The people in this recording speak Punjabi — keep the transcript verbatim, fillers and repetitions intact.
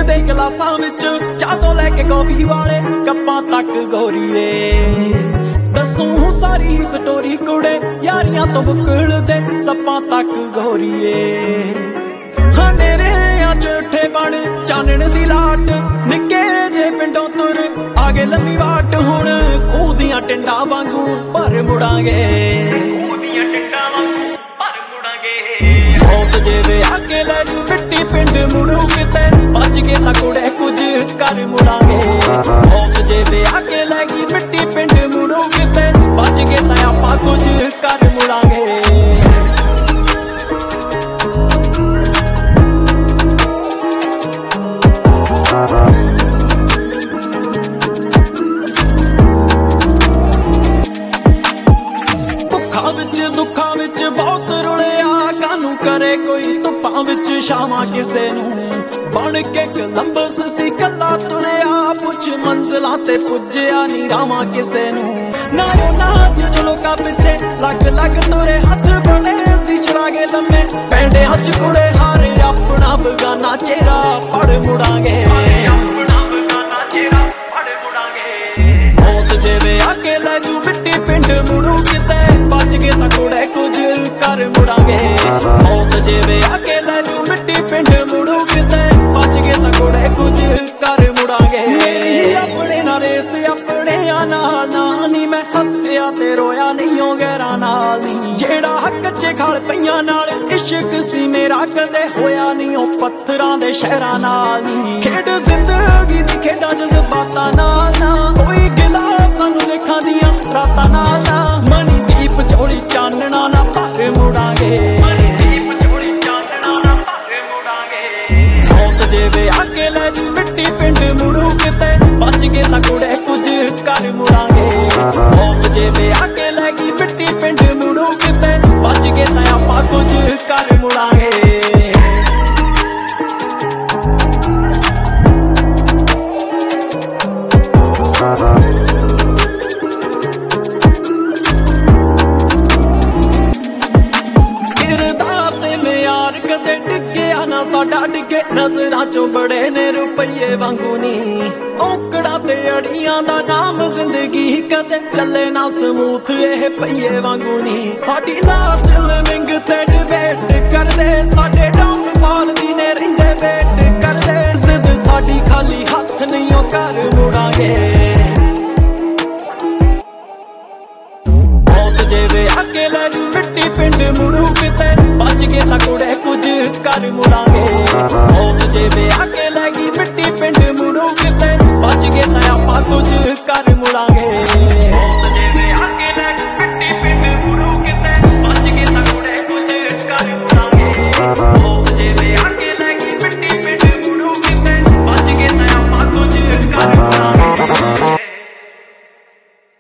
ਦੇ ਗਲਾਸਾਂ ਵਿੱਚ ਚਾਹ ਤੋਂ ਲੈ ਕੇ ਕੌਫੀ ਵਾਲੇ ਕੱਪਾਂ ਤੱਕ ਗੋਰੀਏ। ਦੱਸੂ ਸਾਰੀ ਸਟੋਰੀ ਕੁੜੇ ਯਾਰੀਆਂ ਤੋਂ ਬੁਕਲਦੇ ਸੱਪਾਂ ਤੱਕ ਗੋਰੀਏ। ਹਨੇਰਿਆਂ ਚ ਉੱਠੇ ਬਣ ਚਾਨਣ ਦੀ ਲਾਟ ਨਿੱਕੇ ਜੇ ਪਿੰਡੋਂ ਤੁਰ ਆਗੇ ਲੰਮੀ ਵਾਟ ਹੁਣ ਖੂਹ ਦੀਆਂ ਟਿੰਡਾਂ ਵਾਂਗੂ ਭਰ ਮੁੜਾਂਗੇ। ਖੂਹ ਦੀਆਂ ਟਿੰਡਾਂ ਵਾਂਗੂ ਭਰ ਮੁੜਾਂਗੇ। ਮੌਤ ਜੇ ਵੇ ਆਕੇ ਲੈ ਜੂ ਮਿੱਟੀ ਪਿੰਡ ਮੁੜੂ ਕਿਤੇ ਬਚ ਕੇ ਤਾਂ ਕੁੜੇ ਕੁਝ ਕਰ ਮੁੜਾਂਗੇ। ਮੌਤ ਜੇ ਵੇ ਆਕੇ ਲੈ ਗਈ ਮਿੱਟੀ ਪਿੰਡ ਮੁੜੂ ਕਿਤੇ ਬਚ ਕੇ ਤਾਂ ਆਪਾਂ ਕੁਝ ਕਰ ਮੁੜਾਂਗੇ। ਭੁੱਖਾਂ ਵਿੱਚ ਦੁੱਖਾਂ ਵਿੱਚ ਬਹੁਤ ਰੁਲਿਆ ਕਾਨੂੰ ਕਰੇ ਕੋਈ ਧੁੱਪਾਂ ਵਿੱਚ ਛਾਵਾਂ ਕਿਸੇ ਨੂੰ ਬਣ ਕੇ ਕਲੰਬਸ ਸੀ ਕੱਲਾ ਤੁਰਿਆ ਪੁੱਛ ਮੰਜ਼ਲਾਂ ਤੇ ਪੁੱਜਿਆ ਨੀ ਰਾਵਾਂ ਕਿਸੇ ਨੂੰ। ਨਾ ਨਾਚ ਜੋ ਲੋਕਾਂ ਪਿੱਛੇ ਲੱਗ ਲੱਗ ਤੁਰੇ ਹੱਥ ਬੜੇ ਸੀ ਛੜਾਗੇ ਲੰਮੇ ਪੈਂਡਿਆਂ ਚ ਕੁੜੇ ਹਾਰੇ ਆਪਣਾ ਬਗਾਨਾ ਚਿਹਰਾ ਪੜ ਮੁੜਾਂਗੇ। ਮੌਤ ਜਿਵੇਂ ਆਕੇ ਲੈ ਜੂ ਮਿੱਟੀ ਪਿੰਡ ਮੁੜੂ ਕਿਤੇ ਬਚ ਕੇ ਤਾਂ ਕੁੜੇ ਕੁਝ ਕਰ ਮੁੜਾਂਗੇ। ਮੌਤ ਜਿਵੇਂ ਆਕੇ ਲੈ ਜੂ ਮਿੱਟੀ ਪਿੰਡ ਮੁੜੂ ਕਿਤੇ ਬਚ ਕੇ ਤਾਂ ਕੁੜੇ ਕੁਝ ਕਰ ਮੁੜਾਂਗੇ। ਆਪਣੇ ਨਾਲ ਰੇਸ ਆਪਣਿਆਂ ਨਾਲ ਨਾ ਨੀ ਮੈਂ ਹੱਸਿਆ ਤੇ ਰੋਇਆ ਨਹੀਂ ਓ ਗੈਰਾਂ ਨਾਲ ਨੀ। ਜਿਹੜਾ ਹੱਕ ਚ ਖਲ ਪਈਆਂ ਨਾਲ ਇਸ਼ਕ ਸੀ ਮੇਰਾ ਕਦੇ ਹੋਇਆ ਨਹੀਂ ਓ ਪੱਥਰਾਂ ਦੇ ਸ਼ਹਿਰਾਂ ਨਾਲ ਨੀ। ਖੇਡ ਜ਼ਿੰਦਗੀ ਦੀ ਖੇਡਾਂ ਜਜ਼ਬਾਤਾਂ ਨਾਲ ਨਾ ਕੋਈ ਗਿਲਾ ਸਾਨੂੰ ਲੇਖਾਂ ਦੀਆਂ ਰਾਤਾਂ ਨਾਲ ਨਾ। ਮਣੀ ਦੀਪ ਝੋਲੀ ਚਾਨਣਾ ਨਾ ਭਰ ਮੁੜਾਂਗੇ। ਮੌਤ ਜੇ ਵੇ ਆਕੇ ਲੈ ਜੂ ਮਿੱਟੀ ਪਿੰਡ ਮੁੜੂ ਕਿਤੇ ਬਚ ਕੇ ਤਾਂ ਕੁੜੇ ਕੁਝ ਕਰ ਮੁੜਾਂਗੇ। ਮੌਤ ਜੇ ਵੇ ਆਕੇ ਲੈ ਗਈ ਮਿੱਟੀ ਪਿੰਡ ਮੁੜੂ ਕਿਤੇ ਬਚ ਕੇ ਤਾਂ ਆਪਾਂ ਕੁਝ ਕਰ ਮੁੜਾਂਗੇ। ਕਦੇ ਡਿੱਗਿਆ ਨਾ ਸਾਡਾ ਡਿੱਗੇ ਨਜ਼ਰਾਂ ਚੋਂ ਬੜੇ ਨੇ ਰੁਪਈਏ ਵਾਂਗੂ ਨੀ। ਔਕੜਾਂ ਤੇ ਅੜੀਆਂ ਦਾ ਨਾਮ ਜ਼ਿੰਦਗੀ ਕਦੇ ਚੱਲੇ ਨਾ ਸਮੂਥ ਇਹ ਪਈਏ ਵਾਂਗੂ ਨੀ। ਸਾਡੀ ਲਾਟ ਲਿਵਿੰਗ ਤੇ ਡਿਬੇਟ ਕਰਦੇ ਸਾਡੇ ਡਾਊਨਫਾਲ ਦੀ ਨੇ ਰਹਿੰਦੇ ਵੇਟ ਕਰਦੇ। ਜ਼ਿੱਦ ਸਾਡੀ ਖਾਲੀ ਹੱਥ ਨਹੀਂ ਉਹ ਕਰ ਮੁੜਾਂਗੇ। ਮੌਤ ਜੇ ਵੇ ਆਕੇ ਲੈ ਜੂ ਮਿੱਟੀ ਪਿੰਡ ਮੁੜੂ ਕਿਤੇ ਬਚ ਕੇ ਤਾਂ ਕੁੜੇ ਕੁਝ ਕਰ ਮੁੜਾਂਗੇ। ਮੌਤ ਜੇ ਵੇ ਆਕੇ ਲੈ ਗਈ ਮਿੱਟੀ ਪਿੰਡ